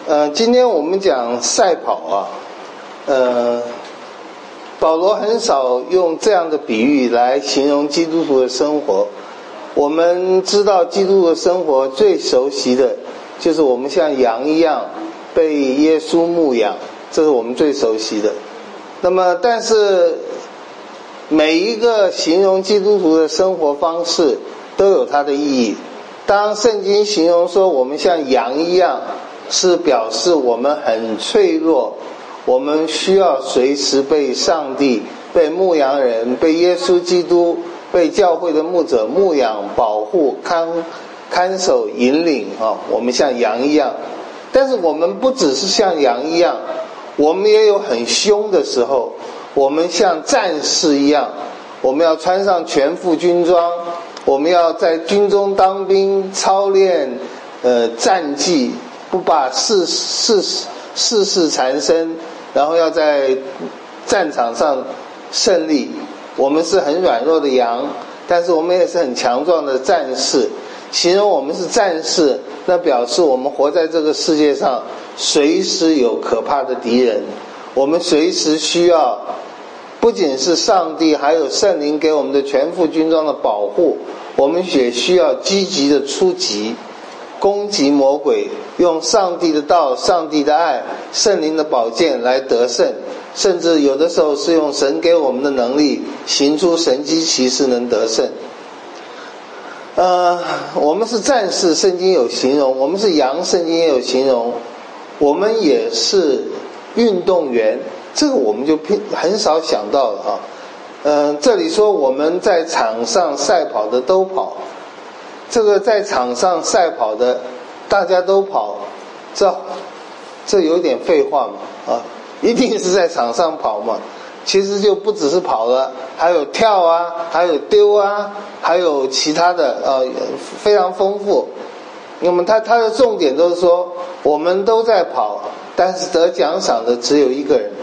今天我们讲赛跑啊，保罗很少用这样的比喻来形容基督徒的生活。我们知道基督徒的生活最熟悉的就是我们像羊一样被耶稣牧养，这是我们最熟悉的。那么但是每一个形容基督徒的生活方式都有它的意义。当圣经形容说我们像羊一样，是表示我们很脆弱，我们需要随时被上帝、被牧羊人、被耶稣基督、被教会的牧者牧养、保护、看守、引领我们像羊一样。但是我们不只是像羊一样，我们也有很凶的时候，我们像战士一样，我们要穿上全副军装，我们要在军中当兵操练战技，不把世事缠身，然后要在战场上胜利。我们是很软弱的羊，但是我们也是很强壮的战士。形容我们是战士，那表示我们活在这个世界上随时有可怕的敌人，我们随时需要不仅是上帝还有圣灵给我们的全副军装的保护，我们也需要积极的出击，攻击魔鬼，用上帝的道、上帝的爱、圣灵的宝剑来得胜，甚至有的时候是用神给我们的能力行出神迹奇事能得胜。我们是战士，圣经有形容；我们是羊，圣经也有形容；我们也是运动员，这个我们就很少想到了这里说我们在场上赛跑的都跑，这个在场上赛跑的大家都跑，这有点废话嘛一定是在场上跑嘛。其实就不只是跑了，还有跳啊，还有丢啊，还有其他的非常丰富。那么它的重点都是说我们都在跑，但是得奖赏的只有一个人。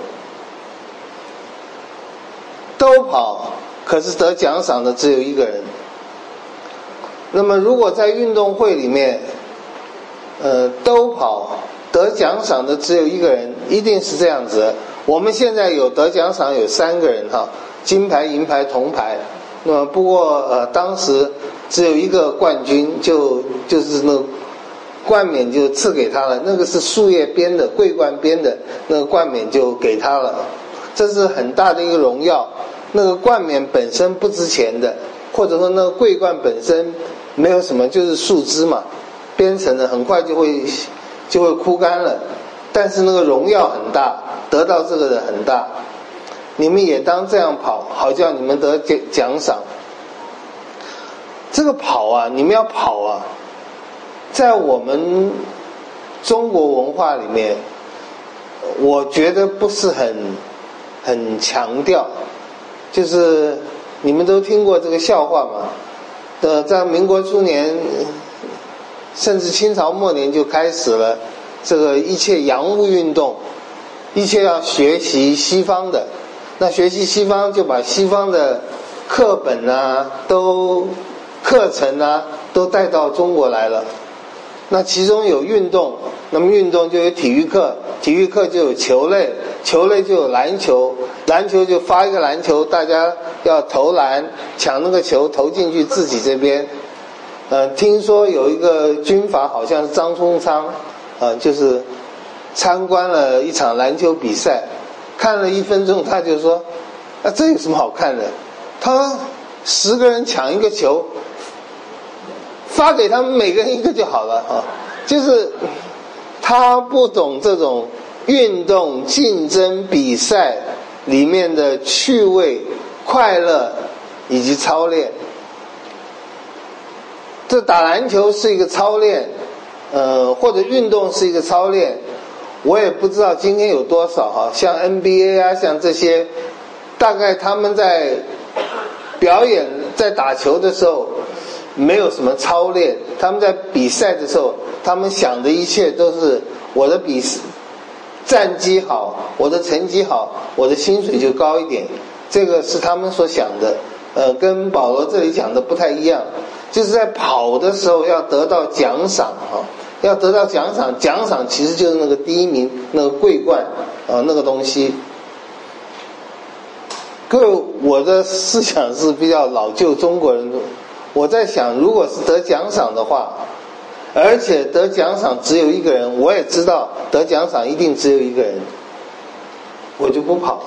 都跑，可是得奖赏的只有一个人。那么如果在运动会里面都跑，得奖赏的只有一个人，一定是这样子的。我们现在有得奖赏有3个人金牌、银牌、铜牌。那么不过当时只有一个冠军，就是那个冠冕就赐给他了，那个是树叶编的，桂冠编的，那个冠冕就给他了，这是很大的一个荣耀。那个冠冕本身不值钱的，或者说那个桂冠本身没有什么，就是树枝嘛，编成的，很快就会枯干了。但是那个荣耀很大，得到这个的很大。你们也当这样跑，好叫你们得奖赏。这个跑你们要跑在我们中国文化里面，我觉得不是很强调。就是你们都听过这个笑话嘛？在民国初年，甚至清朝末年就开始了这个一切洋务运动，一切要学习西方的。那学习西方就把西方的课本课程都带到中国来了。那其中有运动，那么运动就有体育课，体育课就有球类，球类就有篮球，篮球就发一个篮球，大家要投篮，抢那个球投进去自己这边。听说有一个军阀好像是张宗昌就是参观了一场篮球比赛，看了1分钟他就说这有什么好看的，他10个人抢一个球，发给他们每个人1个就好了就是他不懂这种运动竞争比赛里面的趣味、快乐以及操练。这打篮球是一个操练或者运动是一个操练。我也不知道今天有多少像 NBA 像这些，大概他们在表演在打球的时候没有什么操练，他们在比赛的时候他们想的一切都是我的战绩好，我的成绩好，我的薪水就高一点，这个是他们所想的跟保罗这里讲的不太一样。就是在跑的时候要得到奖赏要得到奖赏，奖赏其实就是那个第一名，那个桂冠那个东西。各位，我的思想是比较老旧中国人的，我在想，如果是得奖赏的话，而且得奖赏只有一个人，我也知道得奖赏一定只有一个人，我就不跑了，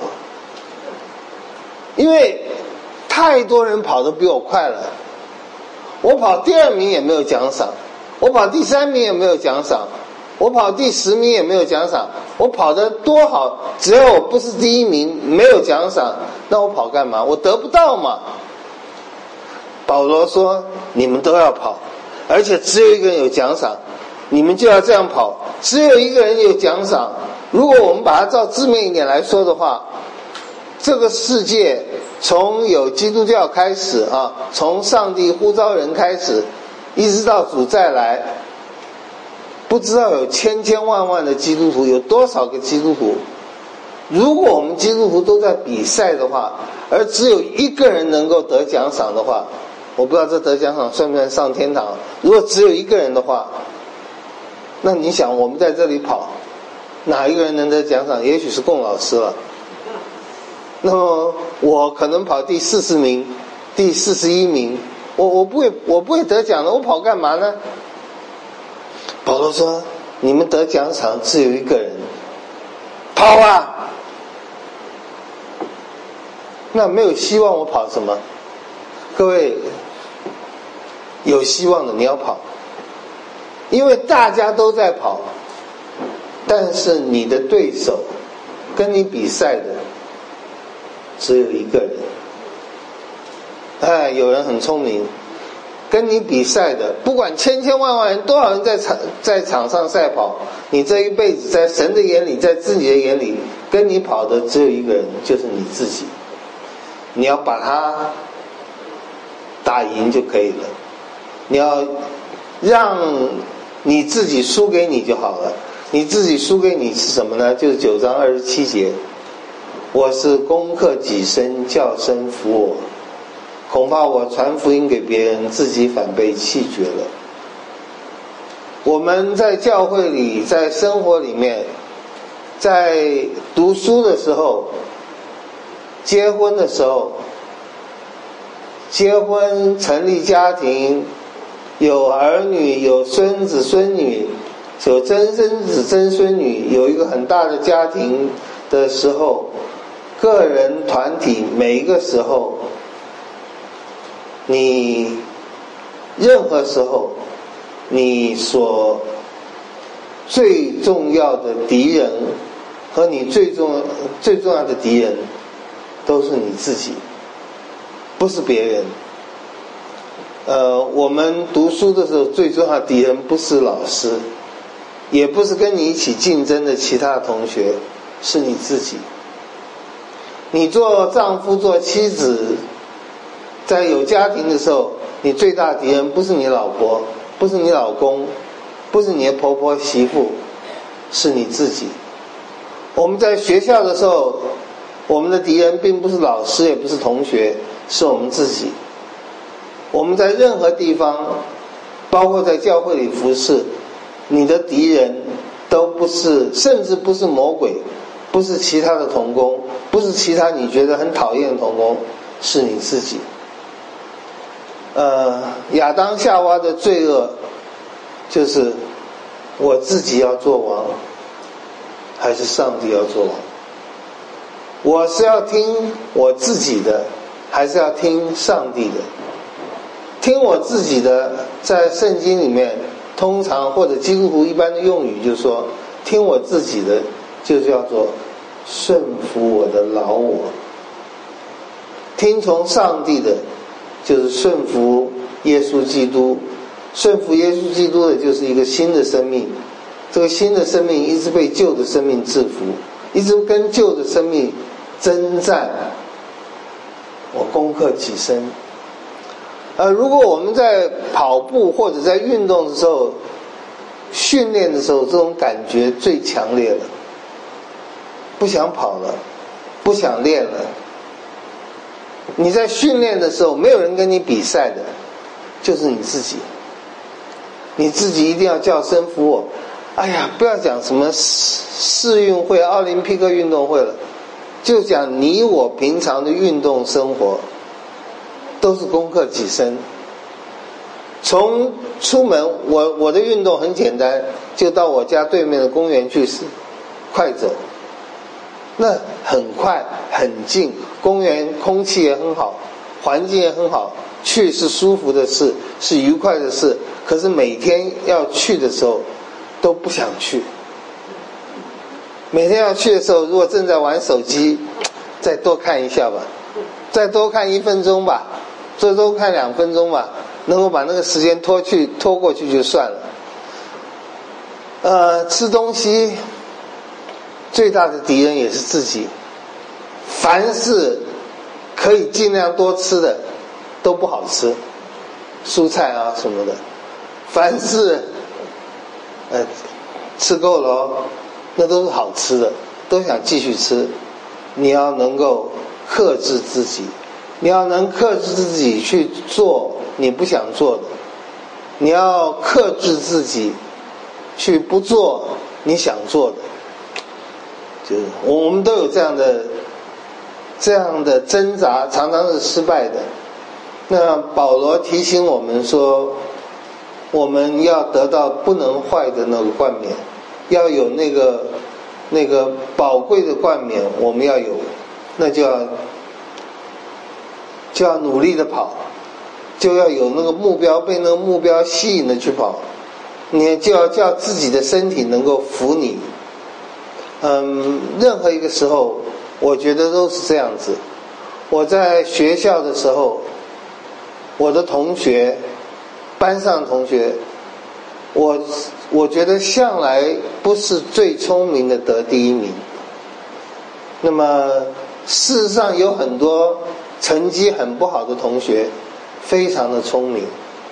因为太多人跑得比我快了。我跑第2名也没有奖赏，我跑第3名也没有奖赏，我跑第10名也没有奖赏。我跑得多好，只要我不是第1名，没有奖赏，那我跑干嘛？我得不到嘛。保罗说，你们都要跑，而且只有一个人有奖赏，你们就要这样跑，只有一个人有奖赏。如果我们把它照字面一点来说的话，这个世界从有基督教开始从上帝呼召人开始，一直到主再来，不知道有千千万万的基督徒，有多少个基督徒？如果我们基督徒都在比赛的话，而只有一个人能够得奖赏的话，我不知道这得奖赏算不算上天堂。如果只有一个人的话，那你想我们在这里跑，哪一个人能得奖赏？也许是龚老师了。那么我可能跑第40名、第41名，我不会得奖的，我跑干嘛呢？保罗说，你们得奖赏只有一个人，跑啊！那没有希望，我跑什么？各位，有希望的你要跑，因为大家都在跑，但是你的对手跟你比赛的只有一个人。有人很聪明，跟你比赛的不管千千万万人，多少人在场上赛跑，你这一辈子在神的眼里，在自己的眼里，跟你跑的只有一个人，就是你自己。你要把他打赢就可以了，你要让你自己输给你就好了。你自己输给你是什么呢？就是9章27节，我是攻克己身，叫身服我，恐怕我传福音给别人，自己反被弃绝了。我们在教会里，在生活里面，在读书的时候，结婚的时候，结婚成立家庭，有儿女，有孙子孙女，有曾孙子曾孙女，有一个很大的家庭的时候，个人团体，每一个时候，你任何时候，你所最重要的敌人和你最重要的敌人都是你自己，不是别人。我们读书的时候，最重要的敌人不是老师，也不是跟你一起竞争的其他同学，是你自己。你做丈夫做妻子，在有家庭的时候，你最大的敌人不是你老婆，不是你老公，不是你的婆婆媳妇，是你自己。我们在学校的时候，我们的敌人并不是老师，也不是同学，是我们自己。我们在任何地方，包括在教会里服侍，你的敌人都不是，甚至不是魔鬼，不是其他的同工，不是其他你觉得很讨厌的同工，是你自己。亚当夏娃的罪恶就是我自己要做王，还是上帝要做王？我是要听我自己的，还是要听上帝的？听我自己的，在圣经里面通常或者基督徒一般的用语就是说，听我自己的就叫做顺服我的老我，听从上帝的就是顺服耶稣基督，顺服耶稣基督的就是一个新的生命。这个新的生命一直被旧的生命制服，一直跟旧的生命征战。我攻克己身。如果我们在跑步或者在运动的时候，训练的时候，这种感觉最强烈了，不想跑了，不想练了。你在训练的时候，没有人跟你比赛的，就是你自己。 你自己一定要叫声服我。哎呀，不要讲什么世运会、奥林匹克运动会了，就讲你我平常的运动生活，都是攻克己身。从出门，我的运动很简单，就到我家对面的公园去快走，那很快很近，公园空气也很好，环境也很好，去是舒服的事，是愉快的事。可是每天要去的时候都不想去，每天要去的时候，如果正在玩手机，再多看一下吧，再多看1分钟吧，最多看2分钟吧，能够把那个时间拖过去就算了。吃东西最大的敌人也是自己，凡是可以尽量多吃的都不好吃，蔬菜啊什么的，凡是吃够了哦，那都是好吃的，都想继续吃。你要能够克制自己，你要能克制自己去做你不想做的，你要克制自己去不做你想做的。就是我们都有这样的挣扎，常常是失败的。那保罗提醒我们说，我们要得到不能坏的那个冠冕，要有那个宝贵的冠冕，我们要有，那就要努力的跑，就要有那个目标，被那个目标吸引的去跑，你就要叫自己的身体能够服你。任何一个时候我觉得都是这样子。我在学校的时候，我的同学，班上的同学，我觉得向来不是最聪明的得第一名。那么事实上有很多成绩很不好的同学非常的聪明，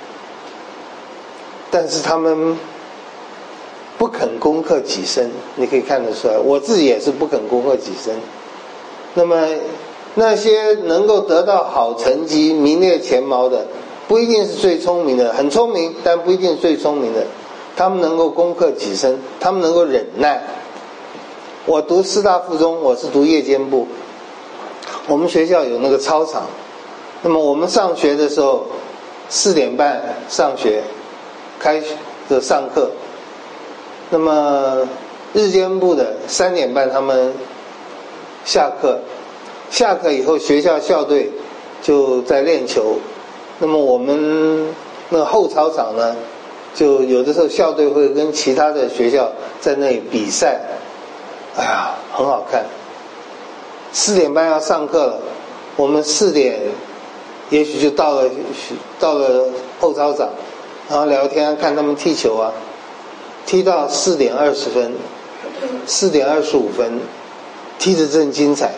但是他们不肯攻克己身，你可以看得出来，我自己也是不肯攻克己身。那么那些能够得到好成绩名列前茅的，不一定是最聪明的，很聪明但不一定是最聪明的，他们能够攻克己身，他们能够忍耐。我读师大附中，我是读夜间部，我们学校有那个操场，那么我们上学的时候4点半上学，开始上课，那么日间部的3点半他们下课，下课以后学校校队就在练球，那么我们那个后操场呢，就有的时候校队会跟其他的学校在那里比赛，哎呀很好看。4点半要上课了，我们4点也许就到了后操场，然后聊天看他们踢球啊，踢到4点20分4点25分，踢得正精彩。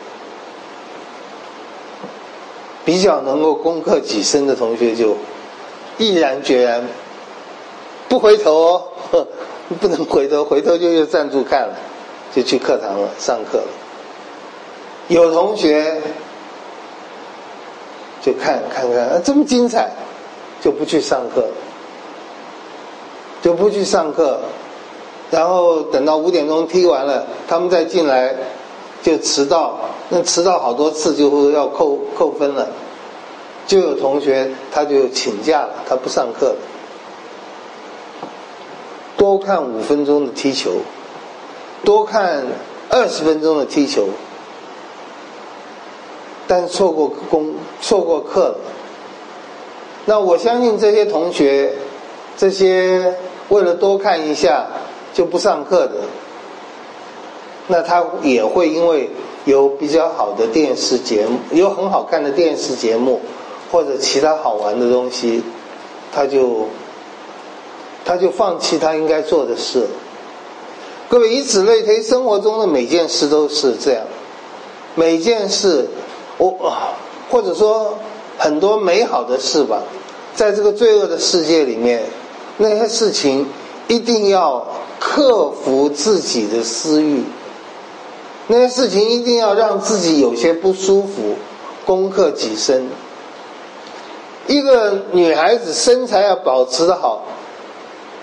比较能够攻克己身的同学就毅然决然不回头哦，不能回头，回头就又站住看了，就去课堂了，上课了。有同学就看这么精彩，就不去上课，然后等到5点钟踢完了，他们再进来就迟到，那迟到好多次就会要扣分了。就有同学他就请假了，他不上课了，多看5分钟的踢球，多看20分钟的踢球，但错过课了。那我相信这些同学，这些为了多看一下就不上课的，那他也会因为有比较好的电视节目，有很好看的电视节目或者其他好玩的东西，他就放弃他应该做的事。各位，以此类推，生活中的每件事都是这样，每件事或者说很多美好的事吧，在这个罪恶的世界里面，那些事情一定要克服自己的私欲，那些事情一定要让自己有些不舒服，攻克己身。一个女孩子身材要保持得好，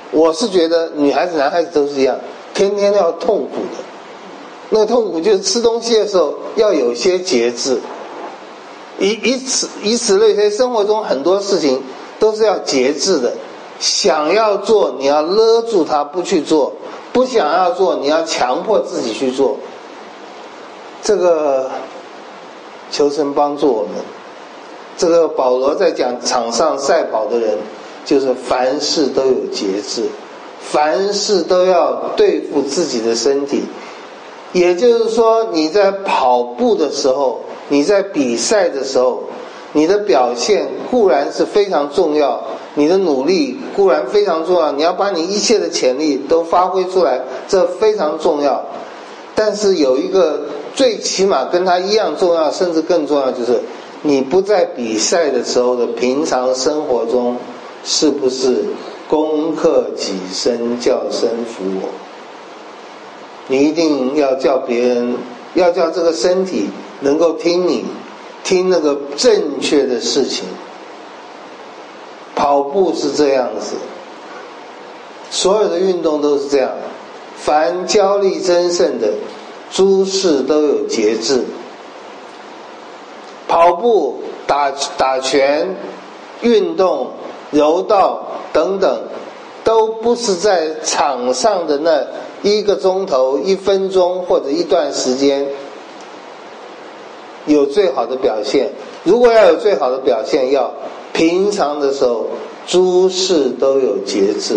我是觉得女孩子男孩子都是一样，天天要痛苦的。那个痛苦就是吃东西的时候要有些节制，以此类推，生活中很多事情都是要节制的。想要做你要勒住它不去做，不想要做你要强迫自己去做。这个求神帮助我们。这个保罗在讲场上赛跑的人，就是凡事都有节制，凡事都要对付自己的身体。也就是说，你在跑步的时候，你在比赛的时候，你的表现固然是非常重要，你的努力固然非常重要，你要把你一切的潜力都发挥出来，这非常重要。但是有一个最起码跟它一样重要，甚至更重要，就是你不在比赛的时候的平常生活中，是不是攻克己身，叫身服我？你一定要叫别人，要叫这个身体能够听你，听那个正确的事情。跑步是这样子，所有的运动都是这样。凡焦力争胜的，诸事都有节制。跑步、打拳、运动、柔道等等，都不是在场上的那1个钟头、1分钟或者一段时间有最好的表现。如果要有最好的表现，要平常的时候诸事都有节制。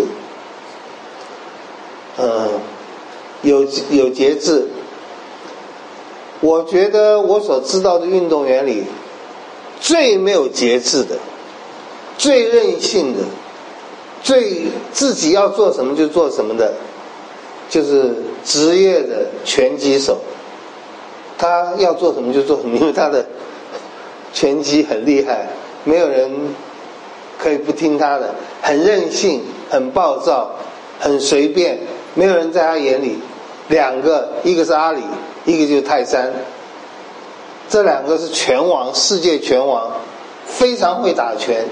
有节制。我觉得我所知道的运动员里，最没有节制的，最任性的，最自己要做什么就做什么的，就是职业的拳击手。他要做什么就做什么，因为他的拳击很厉害，没有人可以不听他的，很任性，很暴躁，很随便，没有人在他眼里。2个，一个是阿里，一个就是泰山，这2个是拳王，世界拳王，非常会打拳。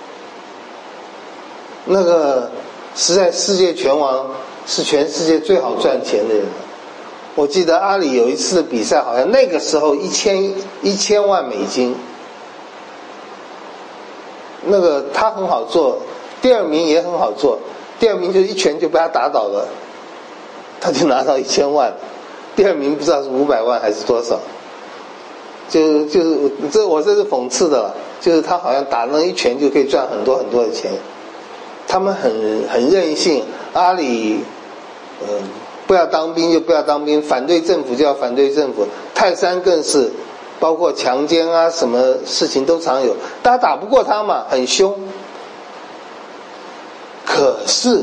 那个实在世界拳王是全世界最好赚钱的人。我记得阿里有一次的比赛，好像那个时候1000万美金。那个他很好做，第2名也很好做，第2名就一拳就被他打倒了，他就拿到1000万，第2名不知道是500万还是多少。就是我这是讽刺的了，就是他好像打那一拳就可以赚很多很多的钱。他们很任性，阿里不要当兵就不要当兵，反对政府就要反对政府。泰山更是，包括强奸啊，什么事情都常有，大家打不过他嘛，很凶。可是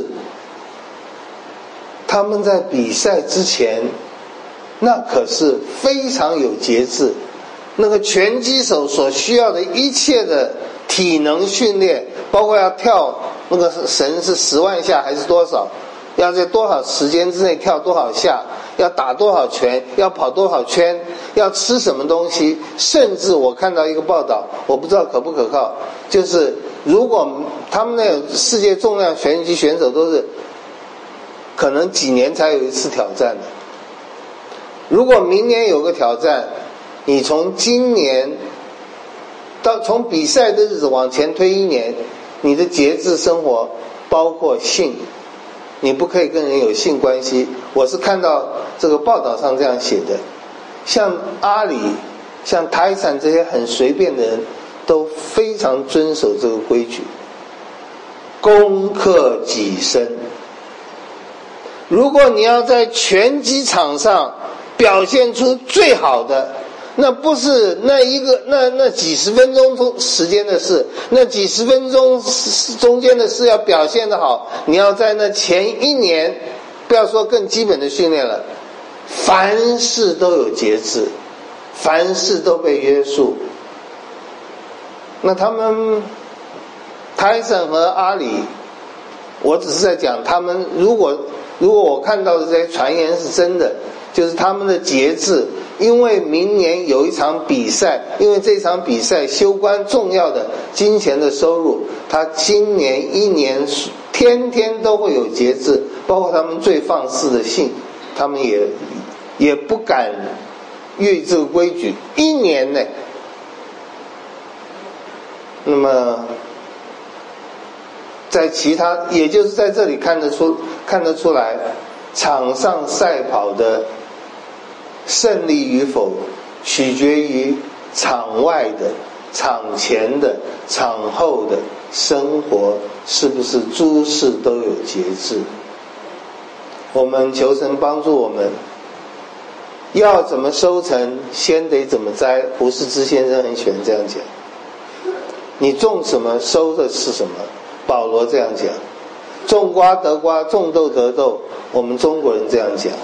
他们在比赛之前，那可是非常有节制。那个拳击手所需要的一切的体能训练，包括要跳那个绳是10万下还是多少，要在多少时间之内跳多少下，要打多少拳，要跑多少圈，要吃什么东西。甚至我看到一个报道，我不知道可不可靠，就是如果他们那个世界重量拳击选手都是可能几年才有一次挑战的，如果明年有个挑战，你从今年从比赛的日子往前推1年，你的节制生活包括性，你不可以跟人有性关系。我是看到这个报道上这样写的。像阿里、像泰山这些很随便的人，都非常遵守这个规矩，攻克己身。如果你要在拳击场上表现出最好的，那不是那几十分钟时间的事，那几十分钟中间的事要表现得好，你要在那前1年，不要说更基本的训练了，凡事都有节制，凡事都被约束。那他们泰森和阿里，我只是在讲他们，如果我看到的这些传言是真的，就是他们的节制，因为明年有一场比赛，因为这场比赛攸关重要的金钱的收入，他今年1年天天都会有节制，包括他们最放肆的性，他们也不敢越这个规矩，1年呢。那么在其他，也就是在这里看得出来，场上赛跑的胜利与否，取决于场外的、场前的、场后的生活是不是诸事都有节制。我们求神帮助我们，要怎么收成，先得怎么栽。胡适之先生很喜欢这样讲，你种什么，收的是什么。保罗这样讲，种瓜得瓜，种豆得豆，我们中国人这样讲。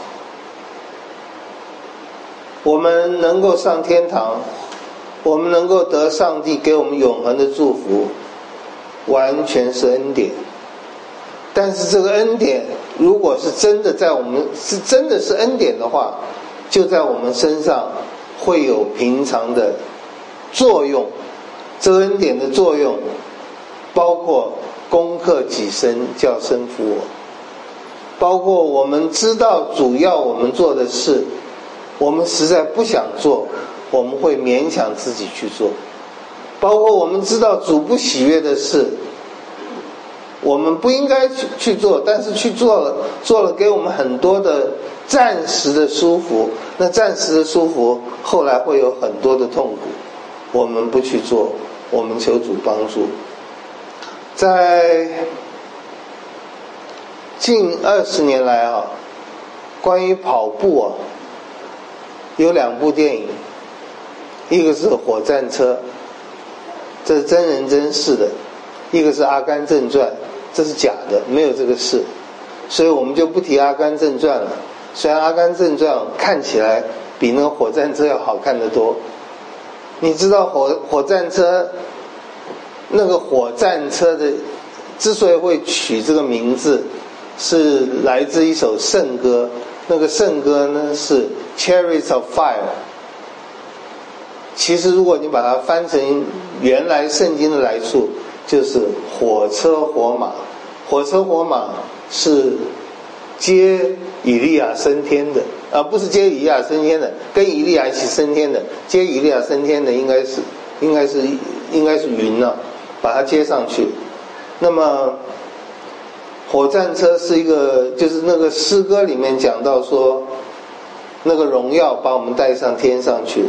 我们能够上天堂，我们能够得上帝给我们永恒的祝福，完全是恩典。但是这个恩典如果是真的在我们是真的是恩典的话，就在我们身上会有平常的作用。这个恩典的作用包括攻克己身，叫身服我，包括我们知道主要我们做的事，我们实在不想做，我们会勉强自己去做，包括我们知道主不喜悦的事，我们不应该去做，但是去做了给我们很多的暂时的舒服，那暂时的舒服后来会有很多的痛苦，我们不去做，我们求主帮助。在近20年来关于跑步有2部电影，一个是《火战车》，这是真人真事的；一个是《阿甘正传》，这是假的，没有这个事，所以我们就不提《阿甘正传》了。虽然《阿甘正传》看起来比那个《火战车》要好看得多。你知道火战车那个火战车的之所以会取这个名字，是来自一首圣歌，那个圣歌呢是 Chariots of Fire。 其实如果你把它翻成原来圣经的来处，就是火车火马。火车火马是接以利亚升天的，不是接以利亚升天的，跟以利亚一起升天的。接以利亚升天的应该是云把它接上去。那么火战车是一个，就是那个诗歌里面讲到说，那个荣耀把我们带上天上去。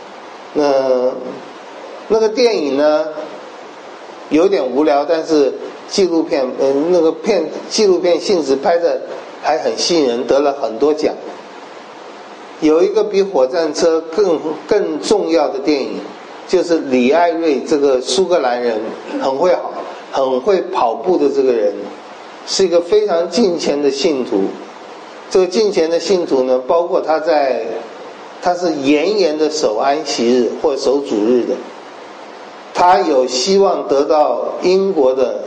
那个电影呢有点无聊，但是纪录片纪录片性质拍的还很吸引人，得了很多奖。有一个比火战车更重要的电影，就是李艾瑞这个苏格兰人，很会跑步的这个人，是一个非常敬虔的信徒。这个敬虔的信徒呢，包括他是严严的守安息日或守主日的。他有希望得到英国的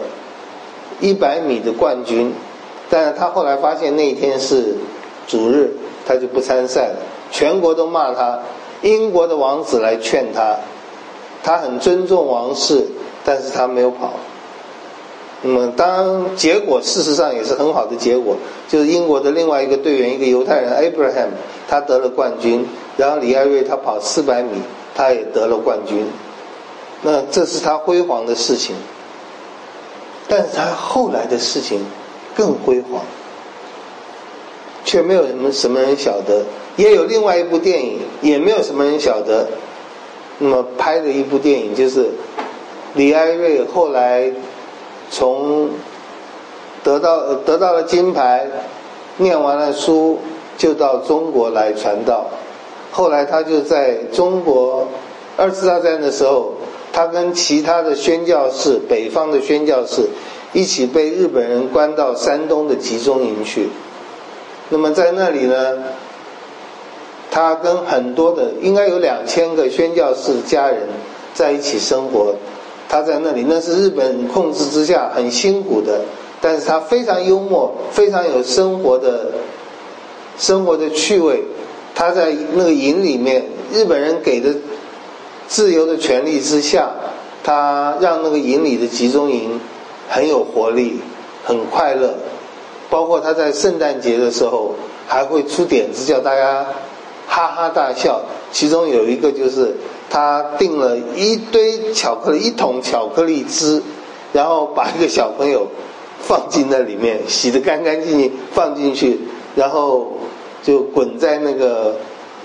100米的冠军，但是他后来发现那一天是主日，他就不参赛了。全国都骂他，英国的王子来劝他，他很尊重王室，但是他没有跑。那么当结果事实上也是很好的结果，就是英国的另外一个队员，一个犹太人 Abraham， 他得了冠军，然后李艾瑞他跑400米，他也得了冠军。那这是他辉煌的事情，但是他后来的事情更辉煌，却没有什么人晓得。也有另外一部电影，也没有什么人晓得。那么拍的一部电影就是李艾瑞后来从得到了金牌，念完了书就到中国来传道。后来他就在中国2次大战的时候，他跟其他的宣教士，北方的宣教士一起被日本人关到山东的集中营去。那么在那里呢，他跟很多的应该有2000个宣教士家人在一起生活。他在那里，那是日本控制之下很辛苦的，但是他非常幽默，非常有生活的趣味。他在那个营里面，日本人给的自由的权利之下，他让那个营里的集中营很有活力。 很快乐。包括他在圣诞节的时候还会出点子叫大家哈哈大笑，其中有一个就是他订了一堆巧克力，一桶巧克力汁，然后把一个小朋友放进那里面，洗得干干净净放进去，然后就滚在那个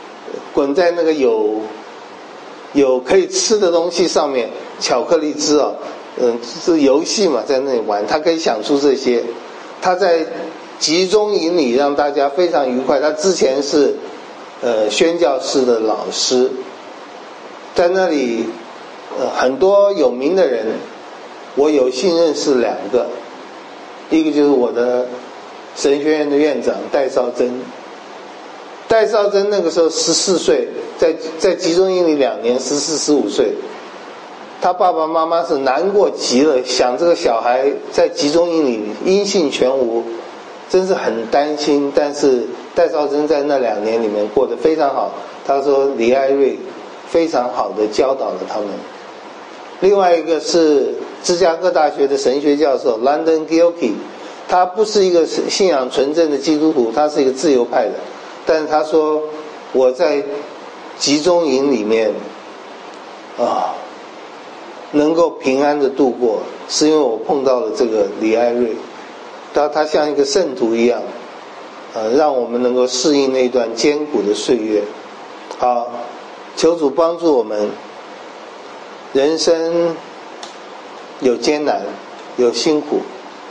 有可以吃的东西上面，巧克力汁啊，是游戏嘛，在那里玩，他可以想出这些。他在集中营里让大家非常愉快。他之前是宣教士的老师，在那里很多有名的人，我有幸认识2个，一个就是我的神学院的院长戴绍珍。戴绍珍那个时候14岁，在集中营里2年，14、15岁。他爸爸妈妈是难过极了，想这个小孩在集中营里音信全无，真是很担心。但是戴绍珍在那2年里面过得非常好，他说李艾瑞非常好的教导了他们。另外一个是芝加哥大学的神学教授 London Gilkey， 他不是一个信仰纯正的基督徒，他是一个自由派的，但是他说我在集中营里面能够平安的度过，是因为我碰到了这个李艾瑞，他像一个圣徒一样，让我们能够适应那段艰苦的岁月。好，求主帮助我们。人生有艰难，有辛苦，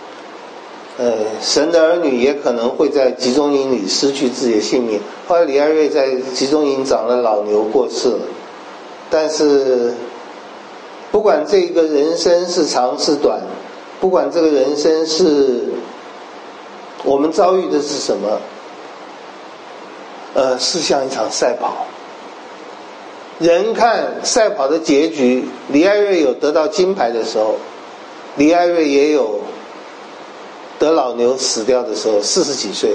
神的儿女也可能会在集中营里失去自己的性命。后来李艾瑞在集中营长了老牛过世了，但是不管这个人生是长是短，不管这个人生是我们遭遇的是什么，是像一场赛跑。人看赛跑的结局，李艾瑞有得到金牌的时候，李艾瑞也有得老牛死掉的时候，40几岁。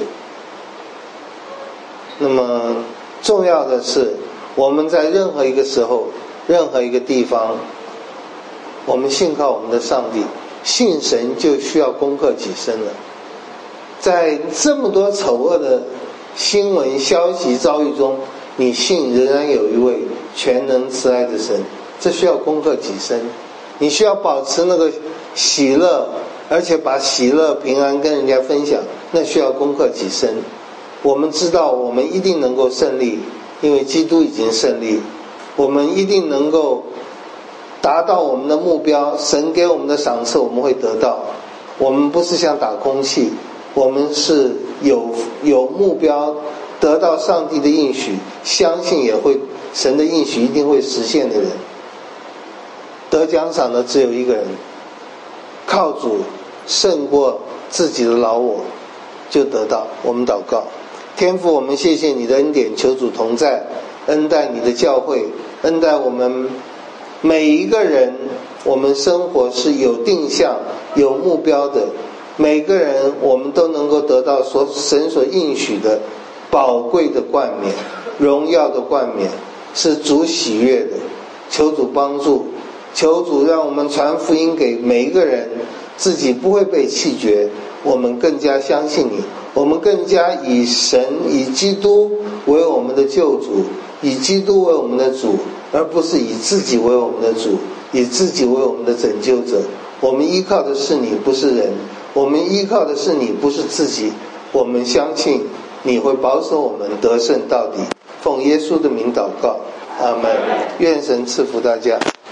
那么重要的是，我们在任何一个时候，任何一个地方，我们信靠我们的上帝，信神就需要攻克己身了。在这么多丑恶的新闻消息遭遇中，你信仍然有一位全能慈爱的神，这需要攻克己身。你需要保持那个喜乐，而且把喜乐平安跟人家分享，那需要攻克己身。我们知道我们一定能够胜利，因为基督已经胜利。我们一定能够达到我们的目标，神给我们的赏赐我们会得到。我们不是像打空气，我们是有目标，得到上帝的应许，相信也会神的应许一定会实现的人。得奖赏的只有一个人，靠主胜过自己的老我，就得到。我们祷告。天父，我们谢谢你的恩典，求主同在，恩待你的教会，恩待我们每一个人。我们生活是有定向有目标的，每个人我们都能够得到神所应许的宝贵的冠冕，荣耀的冠冕，是主喜悦的。求主帮助，求主让我们传福音给每一个人，自己不会被弃绝，我们更加相信你，我们更加以神以基督为我们的救主，以基督为我们的主，而不是以自己为我们的主，以自己为我们的拯救者。我们依靠的是你，不是人，我们依靠的是你，不是自己。我们相信你会保守我们得胜到底。奉耶稣的名祷告，阿们。愿神赐福大家。